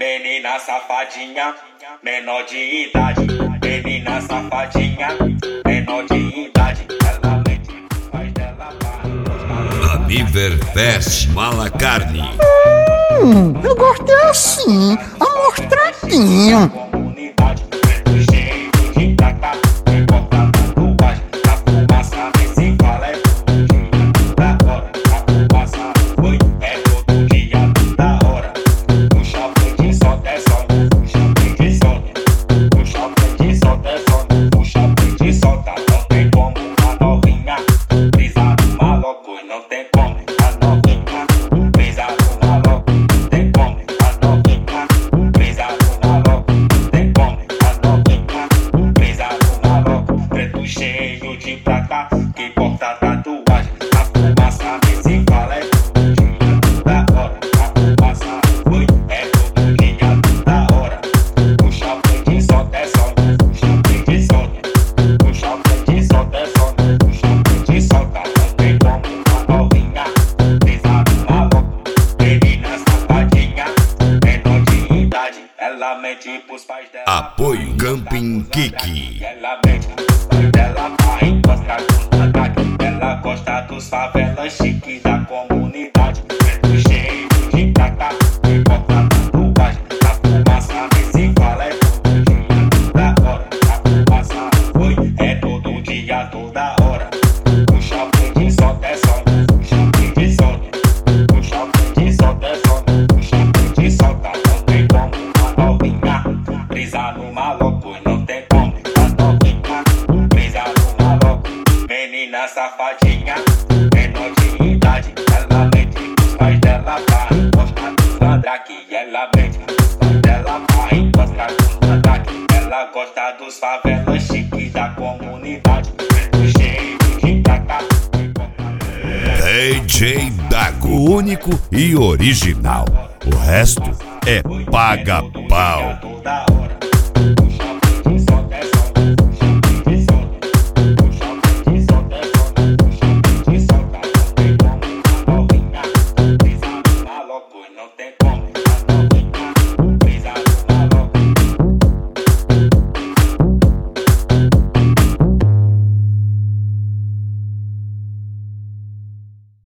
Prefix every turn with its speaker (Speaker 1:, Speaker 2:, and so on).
Speaker 1: Menina safadinha, menor de idade. Menina safadinha, menor de idade. Ela mente, faz dela barra.
Speaker 2: Aniverfest Malacarne.
Speaker 3: Eu gosto assim, amostradinho.
Speaker 1: Comunidade, preto cheio de taca. Importa tatuagem, a fumaça desse fala é todo dia, toda hora. A fumaça foi, é todo dia, toda hora. O shopping de solta é só, o shopping de solta. O shopping de solta é só, o shopping de solta. Não tem como a novinha brisar no maloco, não tem como a novinha brisar no maloco. Tem como a novinha brisar no maloco. Tem como a novinha brisar no maloco. Preto cheio de prata que porta tatuagem. A fumaça desse fala é todo dia, toda hora. A fumaça foi, é todo dia, toda hora. O shopping de solta é só, o shopping de solta. O shopping de solta é só, o shopping de solta. Não tem como a novinha brisar no maloco. Menina safadinha, menor de idade. Ela mente pros pais dela.
Speaker 2: Apoio Camping Kiki.
Speaker 1: Ela mente pros pais dela, vai encostar com ataque. Ela gosta dos favelas chique da comunidade. Preto cheio de taca, importa tatuagem. A fumaça desse fala é todo dia, toda hora. A fumaça foi, é todo dia, toda hora. O shopping de solta é só, o shopping de solta. O shopping de solta é só, o shopping de solta. Não tem como a novinha brisar no maloco. Não tem como a novinha brisar no maloco. Menina safadinha, menor de idade. Ela mente pros pais dela, vai encostar dos mandrake. Ela mente pros pais dela, vai encostar dos mandrake. Ela gosta dos favelas chique da comunidade. Preto cheio de taca.
Speaker 2: DJ Dago, único e original. O resto é paga-pau.
Speaker 1: Toda hora.